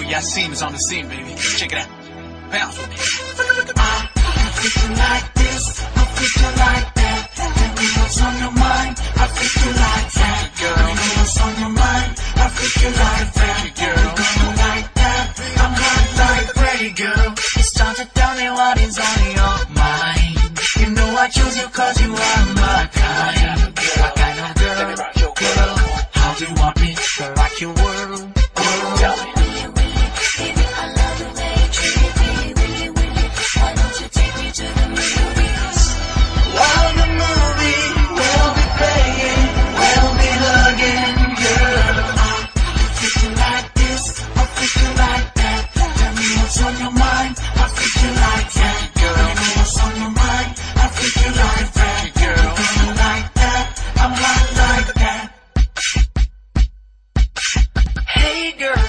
Yasim is on the scene, baby. Check it out. Bounce with me. I think you like this, I think you like that. Tell me what's on your mind, I think you like that. Tell me what's on your mind, I think you like that. You're gonna like that, I'm hot like pretty girl. It's time to tell me what is on your mind. You know I chose you cause you are my kind. My kind of girl. How do you want me to rock your world? Tell me. What's on your mind? I think you like that, girl. What's on your mind? I think you like that, girl. You like that? I'm hot like that. Hey, girl.